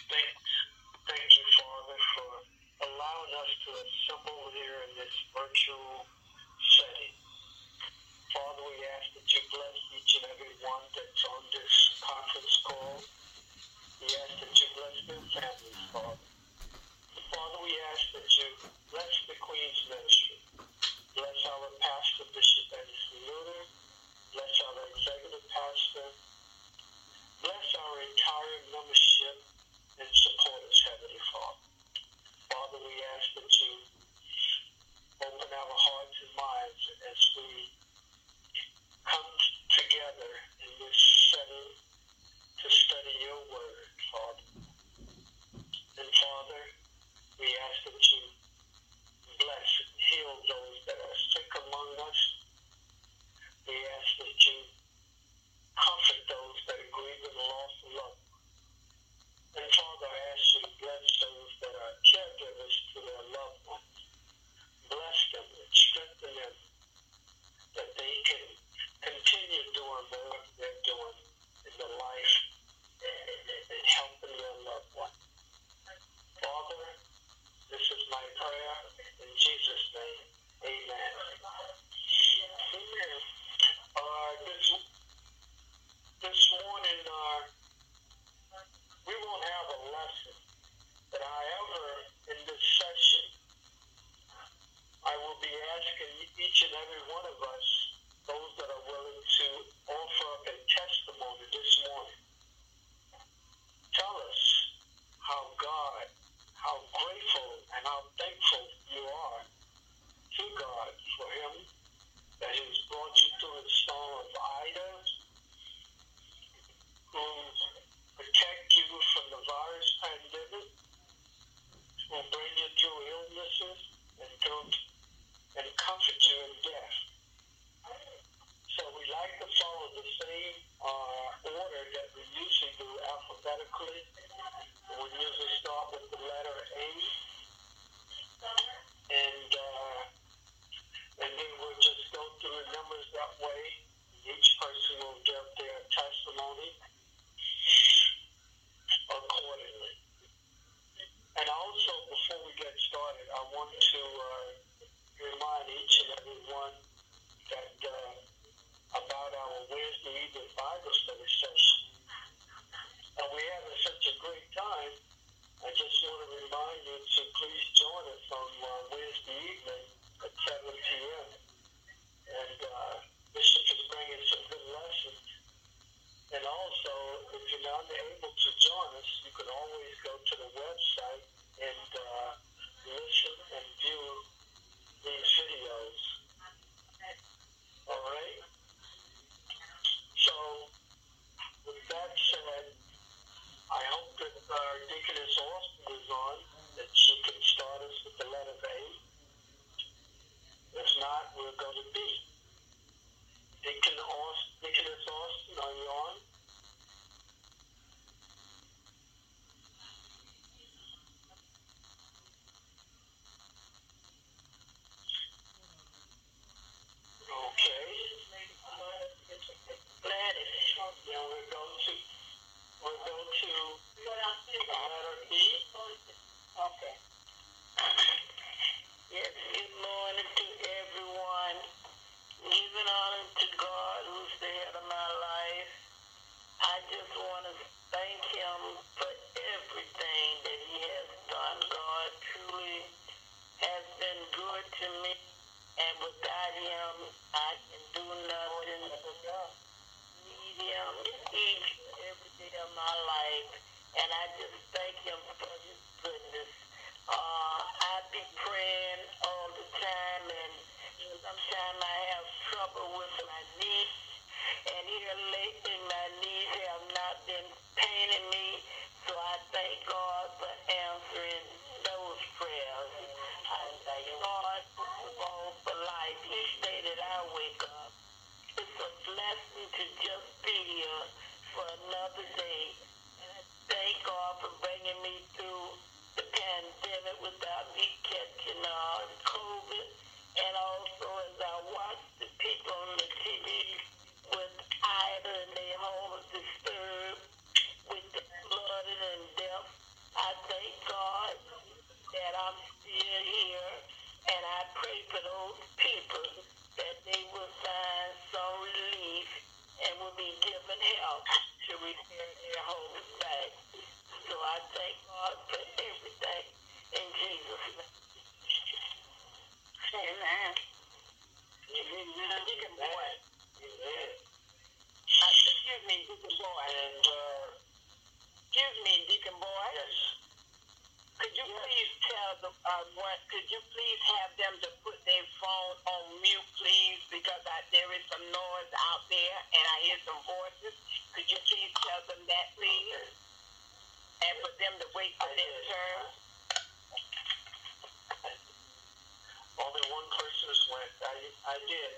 Thank, thank you, Father, for allowing us to assemble here in this virtual setting. Father, we ask that you bless each and every one that's on this conference call. We ask that you bless their families, Father. Father, we ask that you bless the Queen's ministry. Bless our pastor, Bishop Edison Luter. Bless our executive pastor. Bless our entire membership and supporters, Heavenly Father. Father, we ask that you open our hearts and minds as we come together in this setting to study your word, Father. And Father, we ask that you bless and heal those that are sick among us. We ask that you comfort those that are grieving the loss of loved ones. And Father, I ask you to bless those that are caregivers to their loved ones. Bless them and strengthen them that they can continue doing what they're doing in their life and helping their loved ones. Father, this is my prayer in Jesus' name. Amen. Amen. This morning, we won't have a lesson, but however, in this session, I will be asking each and every one of us, those that are willing to offer up a testimony this morning. Tell us how grateful and how thankful you are to God for him that he has brought you through the storm of Ida, who protect you from the virus pandemic, will bring you through illnesses and comfort you in death. So we like to follow the same order that we usually do alphabetically. We usually start with the letter A, and then we'll just go through the numbers that way. Each person will give their testimony accordingly. And also, before we get started, I want to remind each and every one that about our Wednesday evening Bible study session. And we're having such a great time. I just want to remind you to please join us on Wednesday evening at 7 p.m. And Bishop is bringing some good lessons. And also, if you're not able to join us, you can always go to the website and listen and view these videos. All right? So, with that said, I hope that our Deaconess Austin is on, that she can start us with the letter A. If not, we'll go to B. Deaconess Austin, are you on? Okay. Gladys. Then we'll go to letter B. Okay. Yes, good morning to everyone. Giving honor to God, who's the head of my life. I just want to thank him for everything that he has done. God truly has been good to me, and without him, I can do nothing. Need him each and every day of my life, and I just thank him for his goodness. I be praying all the time, and sometimes I have trouble with my knees, and here lately my knees have not been paining me, so I thank God for answering those prayers. I thank God for life each day that I wake up. It's a blessing to just be here for another day. And I thank God for bringing me through the pandemic without me catching COVID. And also as I watch the people on the TV with Ida and their pray for those people that they will find some relief and will be given help to repair their whole sight. So I thank God for everything in Jesus' name. Amen. Amen. Deacon Boy. Amen. Excuse me, Deacon Boy. And, excuse me, Deacon Boy. Yes. Could you please tell the could you please have them to put their phone on mute, please? Because there is some noise out there and I hear some voices. Could you please tell them that, please? And for them to wait for their turn. Only one person has went. I did.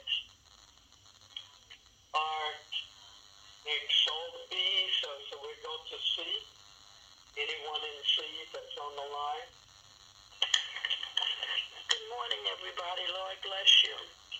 Sold B, so we go to C. Anyone in C that's on the line? Good morning, everybody. Lord bless you.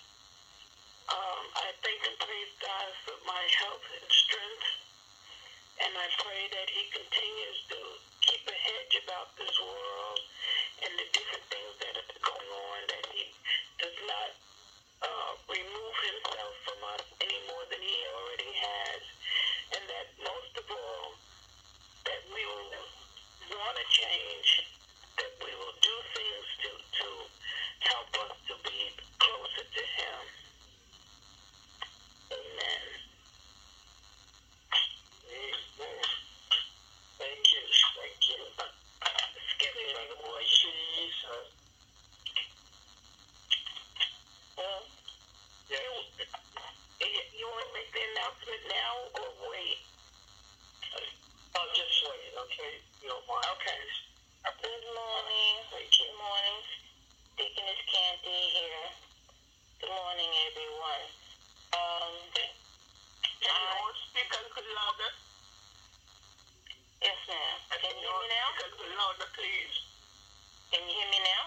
I thank and praise God for my health and strength, and I pray that He continues to keep a hedge about this world and the different things that are going on, that He does not remove Himself from us any more than He already has, and that most of all, that we will want to change, that we will do things to help us to be closer to Him. Amen. Amen. Thank you. Thank you. Excuse me, Any Brother more Boy. C's? Yeah. You want to make the announcement now or wait? Oh, just wait, okay? You don't mind. Okay. Good morning. Good morning. Deaconess Candy here. Good morning, everyone. Can you speak a little louder? Yes, ma'am. Can you hear me now? Speak a little louder, please. Can you hear me now?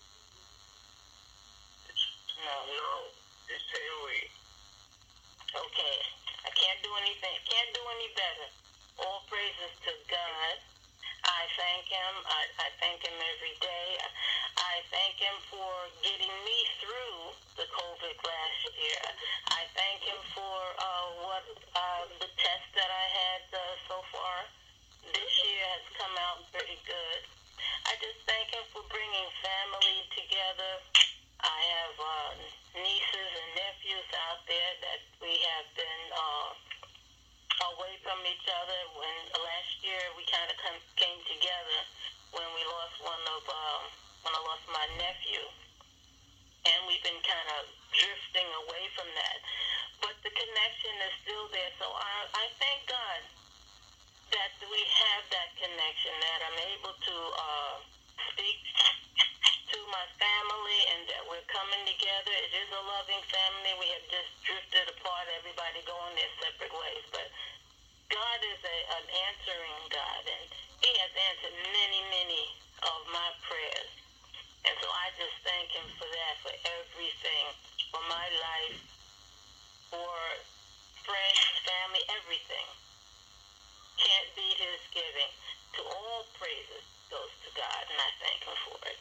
No. Just say wait. Okay. I can't do anything. Can't do any better. All praises to God. I thank Him. I thank Him every day. I thank Him for getting me through the COVID last year. I thank Him for the test that I had so far. This year has come out pretty good. I just thank Him for bringing family together. I have nieces and nephews out there that we have been away from each other. When last year we kind of came together when we lost when I lost my nephew, and we've been kind of drifting away from that. But the connection is still there, so I thank God that we have that connection, that I'm able to speak to my family and that we're coming together. It is a loving family. We have just drifted apart, everybody going their separate ways. But God is an answering God, and He has answered many, many of my prayers. And so I just thank Him for that, for everything, for my life, for friends, family, everything. Can't beat His giving. To all praises goes to God, and I thank Him for it.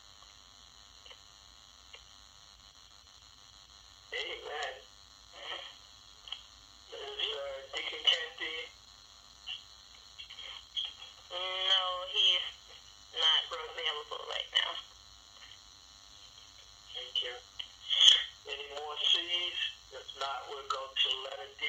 Amen. Is Deacon Candy? No, he's not available right now. Thank you. Any more C's? If not, we'll go to letter D.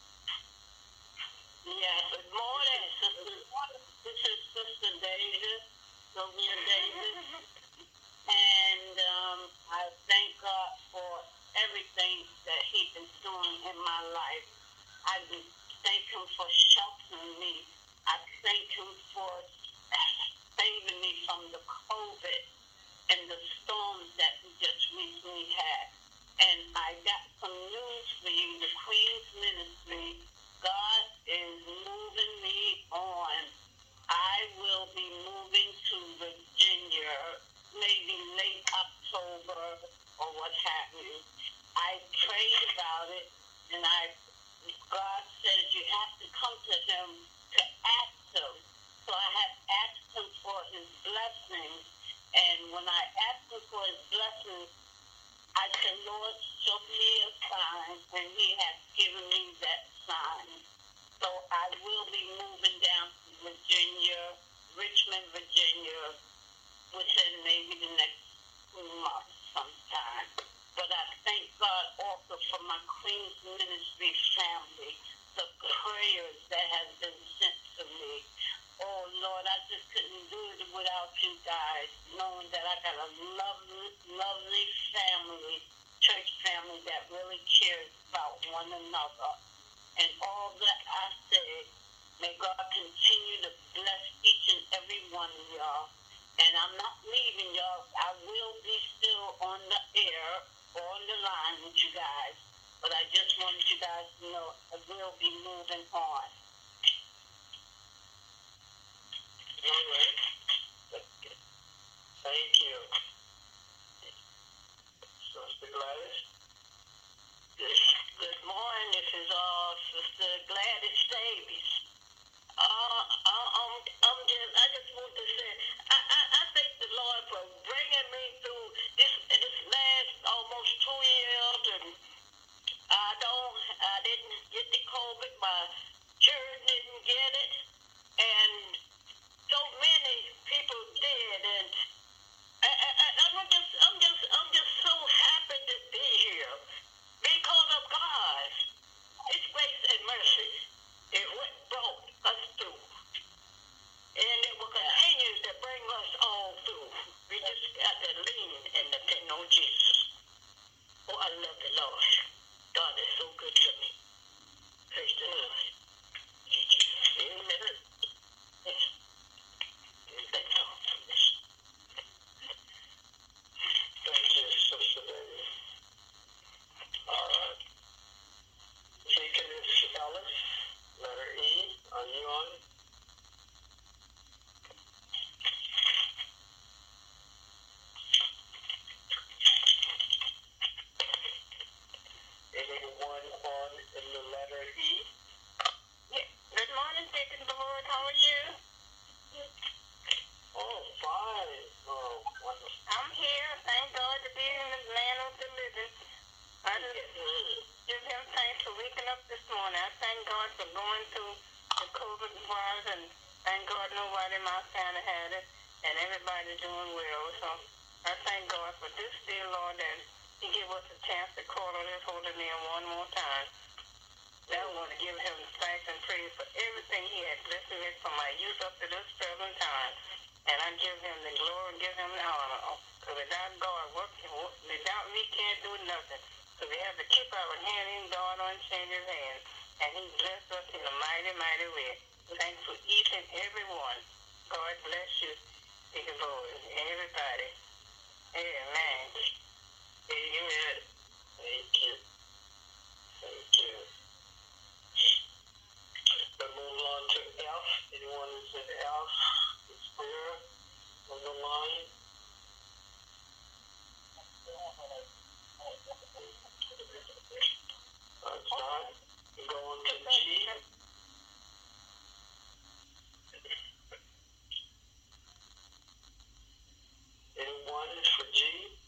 Yeah, good morning, Sister. This is Sister Davis, Sylvia Davis. And I thank God for everything that He's been doing in my life. I thank Him for sheltering me. I thank Him for saving me from the COVID and the storms that we just recently had. And I got some news for you. The Queen's Ministry, God is moving me on. I will be moving to Virginia, maybe late October or what have you. I prayed about it, and God says you have to come to Him to ask Him. So I have asked Him for His blessings, and when I asked Him for His blessings, I said, Lord, show me a sign, and he has given me that sign. So I will be moving down to Virginia, Richmond, Virginia, within maybe the next month sometime. But I thank God also for my Queen's Ministry family, the prayers that have been sent to me. Oh, Lord, I just couldn't do it without you guys, knowing that I got a lovely, lovely family, church family that really cares about one another. And all that I say, may God continue to bless each and every one of y'all. And I'm not leaving y'all. I will be still on the air, on the line with you guys. But I just wanted you guys to know I will be moving on. All right. Thank you. Sister Gladys? Good morning. This is Sister Gladys Davies. I just want to say, I thank the Lord for bringing me through this last almost 2 years, and I didn't get the COVID. My church didn't get it, and so many people did, and I'm just so happy to be here because of God. His grace and mercy, it brought us through. And it will continue to bring us all through. We just got to lean and depend on Jesus. Oh, I love the Lord. God is so good to me. Praise the Lord. Amen. That's all from this. Thank you, Sister Davis. All right. Deaconess Ellis, letter E. Are you on? Anyone on in the letter E? Yeah. Good morning, Deacon Lord. How are you? Oh, fine. Oh, wonderful. I'm here. Thank God to be in the land of the living. I just give him thanks for waking up this morning. I thank God for going through the COVID virus, and thank God nobody in my family had it, and everybody's doing well. So I thank God for this dear Lord that he gave us a chance to call on his holy name one more time. I want to give him thanks and praise for everything he has blessed me with from my youth up to this present time. And I give him the glory and give him the honor. Because without God, without me, can't do nothing. So we have to keep our hand in God on change his hand. And he blessed us in a mighty, mighty way. Thanks for each and every one. God bless you, Deacon Lord, everybody. Amen. Amen. Thank you. Thank you. We'll move on to F. Anyone who's in F is there on the line? It's not. We go on to G. Anyone for G?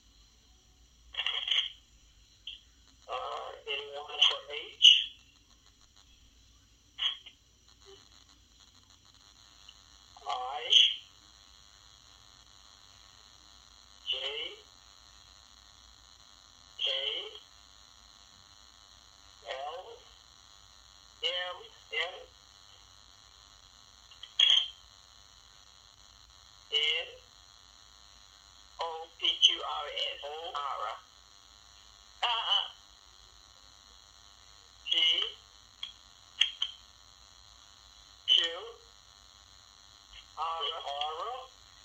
Anyone for H? I? J? K? L? M? N? N? O, P, Q, R, S, O? R. T? Q? R?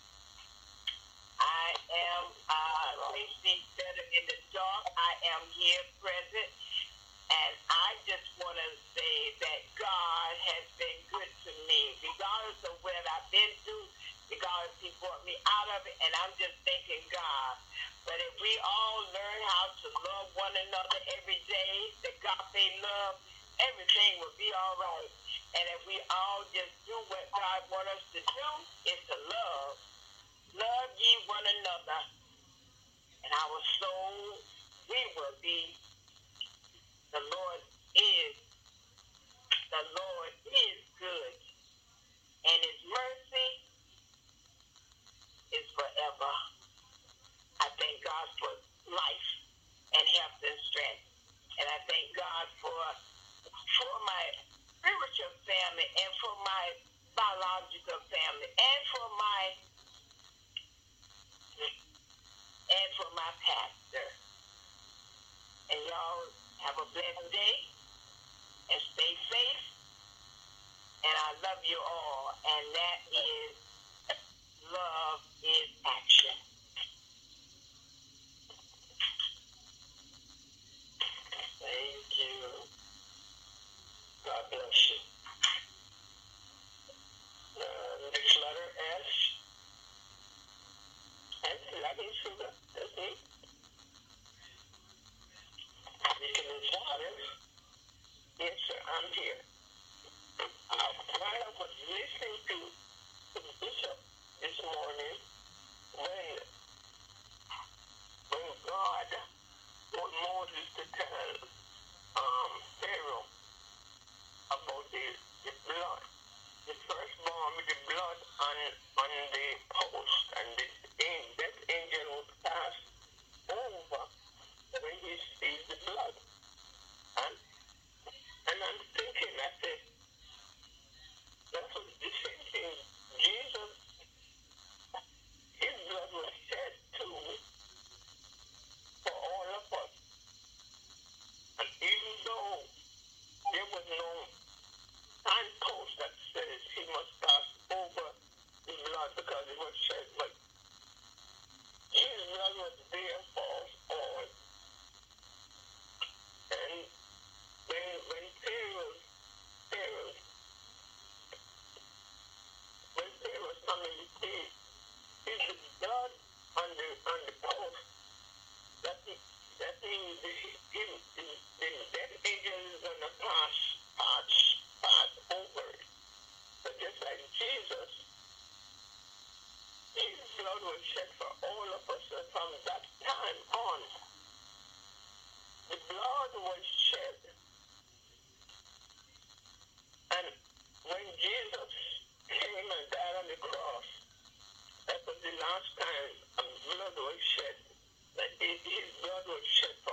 I am, please be better in the dark. I am here present. And I just want to say that God has been good to me, regardless of what I've been through, regardless he brought me out of it, and I'm just thanking God. But if we all learn how to love one another every day, the agape love, everything will be all right. And if we all just do what God wants us to do, is to love. Love ye one another. And our soul we will be. The Lord is good, and his mercy is forever. I thank God for life and health and strength. And I thank God for my spiritual family and for my biological family and for my pastor. And y'all have a blessed day and stay safe. And I love you all. And that is love is action. Thank you. God bless you. Next letter, S. S, loving sugar. That's me. Deaconess Waters. Yes, sir, I'm here. While I was listening to the bishop this morning, when God told Moses to tell Pharaoh about the blood, the firstborn with the blood on the post, and that angel would pass over when he sees the blood. And I'm thinking, I said, that's what the same thing. Jesus, his blood was shed too for all of us. And even though there was no signpost that says he must pass over the blood because it was shed, but his blood was there for us all. And when Pharaoh coming to see the blood on the post, that means that angel is gonna pass over it. But just like Jesus, his blood was shed for all of us, and from that time on, the blood was shed. And when Jesus came and died on the cross, that was the last time blood was shed. That his blood was shed